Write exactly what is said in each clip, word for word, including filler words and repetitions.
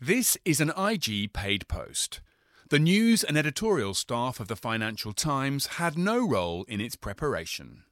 This is an I G paid post. The news and editorial staff of the Financial Times had no role in its preparation.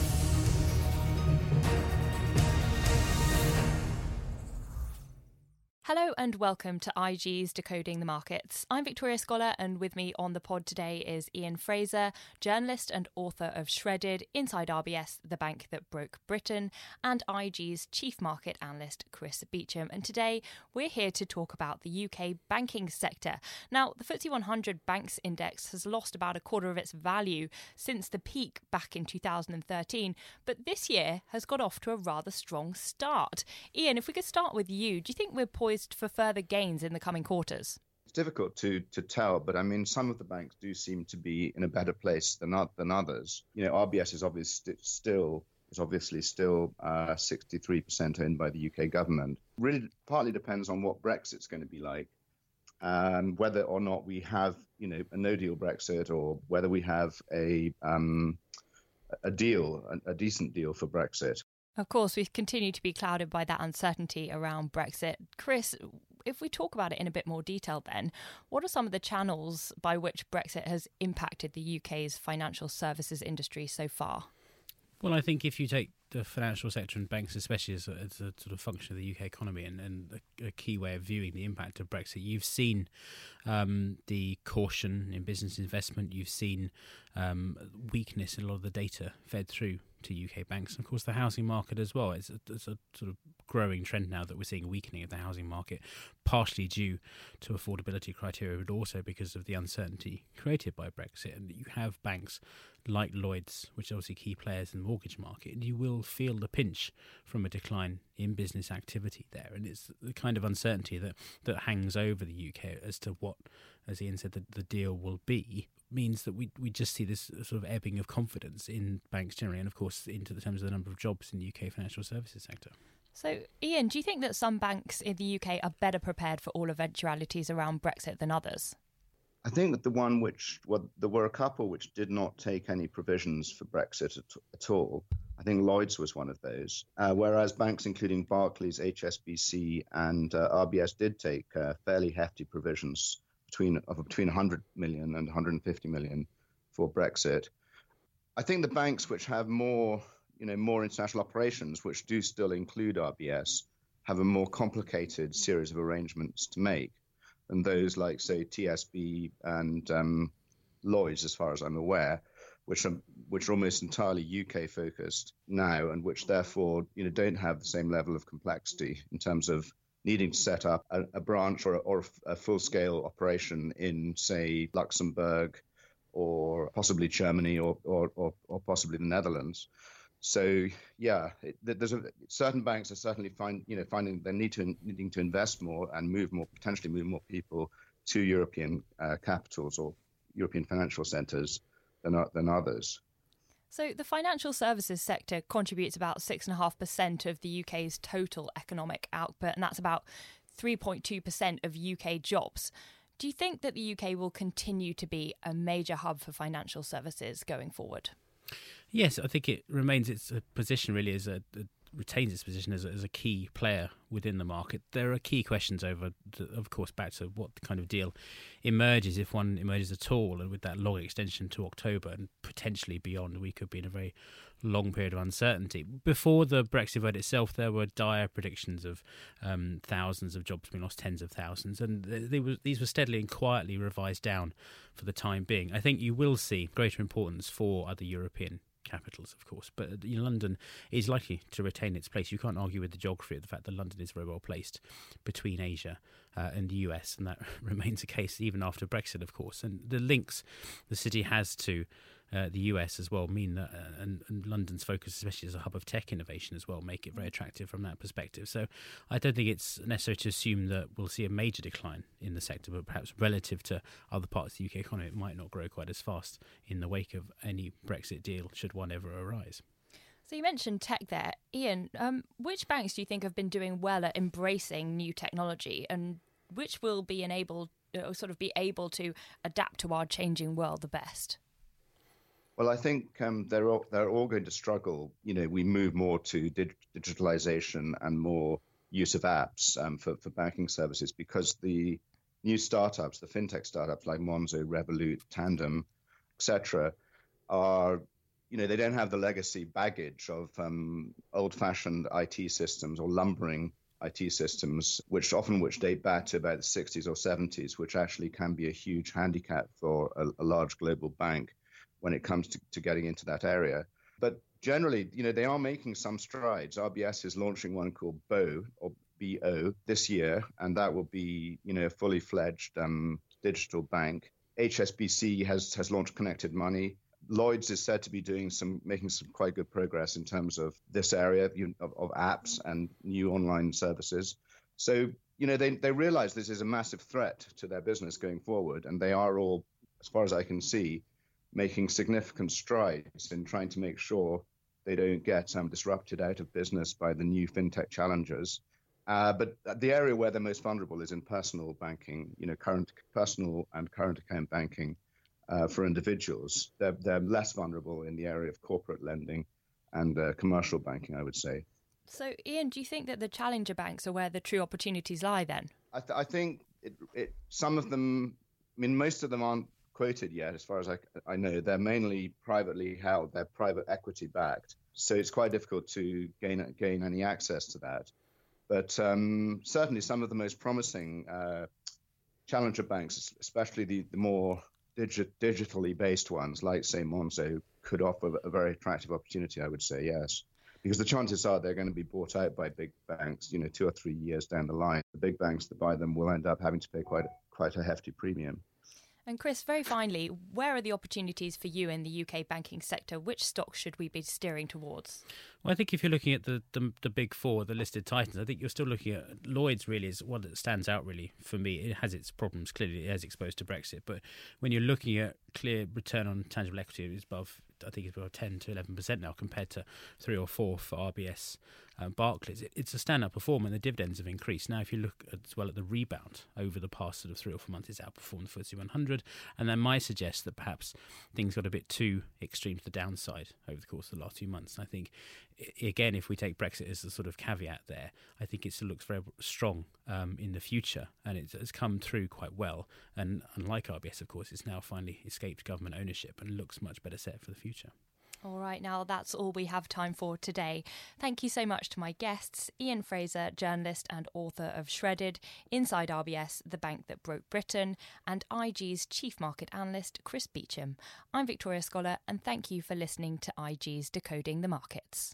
Hello and welcome to I G's Decoding the Markets. I'm Victoria Scholar, and with me on the pod today is Ian Fraser, journalist and author of Shredded, Inside R B S, the bank that broke Britain, and I G's chief market analyst Chris Beecham. And today we're here to talk about the U K banking sector. Now, the F T S E one hundred Banks Index has lost about a quarter of its value since the peak back in two thousand thirteen, but this year has got off to a rather strong start. Ian, if we could start with you, do you think we're poised for further gains in the coming quarters? It's difficult to to tell, but I mean, some of the banks do seem to be in a better place than than others. You know, R B S is obviously still is obviously still uh, sixty-three percent owned by the U K government. Really, partly depends on what Brexit's going to be like, and whether or not we have, you know, a no-deal Brexit, or whether we have a um, a deal, a, a decent deal for Brexit. Of course, we continue to be clouded by that uncertainty around Brexit. Chris, if we talk about it in a bit more detail then, what are some of the channels by which Brexit has impacted the U K's financial services industry so far? Well, I think if you take the financial sector and banks especially as a, as a sort of function of the U K economy and, and a, a key way of viewing the impact of Brexit, you've seen um, the caution in business investment, you've seen um, weakness in a lot of the data fed through to U K banks, and of course the housing market as well. It's a, it's a sort of growing trend now that we're seeing a weakening of the housing market, partially due to affordability criteria, but also because of the uncertainty created by Brexit. And you have banks like Lloyds, which are obviously key players in the mortgage market, and you will feel the pinch from a decline in business activity there. And it's the kind of uncertainty that, that hangs over the U K as to what, as Ian said, the, the deal will be, means that we we just see this sort of ebbing of confidence in banks generally, and of course into the terms of the number of jobs in the U K financial services sector. So, Ian, do you think that some banks in the U K are better prepared for all eventualities around Brexit than others? I think that the one which, well, there were a couple which did not take any provisions for Brexit at, at all. I think Lloyds was one of those, uh, whereas banks including Barclays, H S B C and uh, R B S did take uh, fairly hefty provisions between of between one hundred million and one hundred fifty million for Brexit. I think the banks which have more, you know, more international operations, which do still include R B S, have a more complicated series of arrangements to make than those like, say, T S B and um, Lloyds, as far as I'm aware, which are which are almost entirely U K focused now, and which therefore, you know, don't have the same level of complexity in terms of needing to set up a, a branch or, a, or a full-scale operation in, say, Luxembourg or possibly Germany or, or, or, or possibly the Netherlands. So, yeah, it, there's a, certain banks are certainly find, you know, finding they need to needing to invest more and move more, potentially move more people to European uh, capitals or European financial centres than than others. So the financial services sector contributes about six point five percent of the U K's total economic output, and that's about three point two percent of U K jobs. Do you think that the U K will continue to be a major hub for financial services going forward? Yes, I think it remains its position really as a, a retains its position as a, as a key player within the market. There are key questions over, of course, back to what kind of deal emerges, if one emerges at all, and with that long extension to October and potentially beyond, we could be in a very long period of uncertainty. Before the Brexit vote itself, there were dire predictions of um, thousands of jobs being lost, tens of thousands, and they were, these were steadily and quietly revised down for the time being. I think you will see greater importance for other European capitals, of course, but you know, London is likely to retain its place. You can't argue with the geography of the fact that London is very well placed between Asia uh, and the U S, and that remains the case even after Brexit, of course. And the links the city has to uh, the U S as well mean that, uh, and, and London's focus, especially as a hub of tech innovation as well, make it very attractive from that perspective. So I don't think it's necessary to assume that we'll see a major decline in the sector, but perhaps relative to other parts of the U K economy, it might not grow quite as fast in the wake of any Brexit deal, should one ever arise. So you mentioned tech there. Ian, um, which banks do you think have been doing well at embracing new technology, and which will be enabled, uh, sort of be able to adapt to our changing world the best? Well, I think um, they're all, they're all going to struggle. You know, we move more to dig- digitalization and more use of apps um, for, for banking services, because the new startups, the fintech startups like Monzo, Revolut, Tandem, et cetera, are, you know, they don't have the legacy baggage of um, old-fashioned I T systems or lumbering I T systems, which often which date back to about the sixties or seventies, which actually can be a huge handicap for a, a large global bank when it comes to, to getting into that area. But generally, you know, they are making some strides. R B S is launching one called B O, or B O, this year, and that will be, you know, a fully fledged um, digital bank. H S B C has has launched Connected Money. Lloyds is said to be doing some, making some quite good progress in terms of this area of, of apps and new online services. So, you know, they, they realize this is a massive threat to their business going forward. And they are all, as far as I can see, making significant strides in trying to make sure they don't get um, disrupted out of business by the new fintech challengers. Uh, but the area where they're most vulnerable is in personal banking, you know, current personal and current account banking. Uh, for individuals, they're, they're less vulnerable in the area of corporate lending and uh, commercial banking, I would say. So, Ian, do you think that the challenger banks are where the true opportunities lie then? I, th- I think it, it, some of them, I mean, most of them aren't quoted yet, as far as I, I know. They're mainly privately held, they're private equity backed. So it's quite difficult to gain, gain any access to that. But um, certainly some of the most promising uh, challenger banks, especially the, the more Digi- digitally based ones, like, say, Monzo, could offer a very attractive opportunity, I would say, yes. Because the chances are they're going to be bought out by big banks, you know, two or three years down the line. The big banks that buy them will end up having to pay quite, quite a hefty premium. And Chris, very finally, where are the opportunities for you in the U K banking sector? Which stocks should we be steering towards? Well, I think if you're looking at the, the the big four, the listed titans, I think you're still looking at Lloyds. Really is one that stands out really for me. It has its problems, clearly it is exposed to Brexit, but when you're looking at clear return on tangible equity, it's above, I think it's above ten to eleven percent now compared to three or four for R B S. Um, Barclays, it, it's a standout performer, and the dividends have increased. Now, if you look at, as well at the rebound over the past sort of three or four months, it's outperformed the F T S E one hundred, and that might suggest that perhaps things got a bit too extreme to the downside over the course of the last few months. And I think, again, if we take Brexit as a sort of caveat there, I think it still looks very strong um, in the future, and it has come through quite well. And unlike R B S, of course, it's now finally escaped government ownership and looks much better set for the future. All right, now that's all we have time for today. Thank you so much to my guests, Ian Fraser, journalist and author of Shredded, Inside R B S, The Bank That Broke Britain, and I G's chief market analyst, Chris Beecham. I'm Victoria Scholar, and thank you for listening to I G's Decoding the Markets.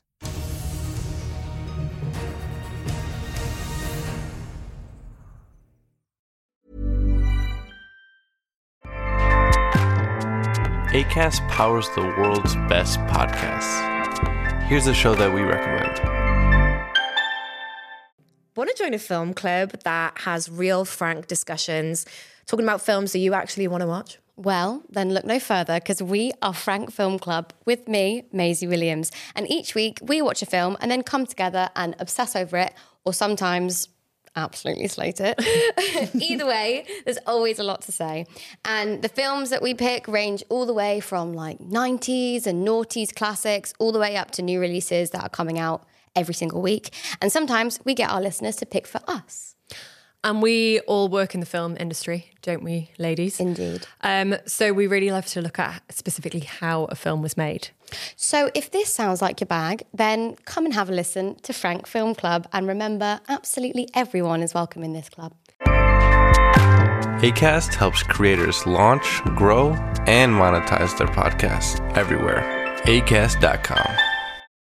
Acast powers the world's best podcasts. Here's a show that we recommend. Want to join a film club that has real, frank discussions, talking about films that you actually want to watch? Well, then look no further, because we are Frank Film Club with me, Maisie Williams. And each week we watch a film and then come together and obsess over it, or sometimes absolutely slate it. Either way, there's always a lot to say. And the films that we pick range all the way from like nineties and noughties classics, all the way up to new releases that are coming out every single week. And sometimes we get our listeners to pick for us. And we all work in the film industry, don't we, ladies? Indeed. Um, so we really love to look at specifically how a film was made. So if this sounds like your bag, then come and have a listen to Frank Film Club. And remember, absolutely everyone is welcome in this club. Acast helps creators launch, grow, and monetize their podcasts everywhere. acast dot com.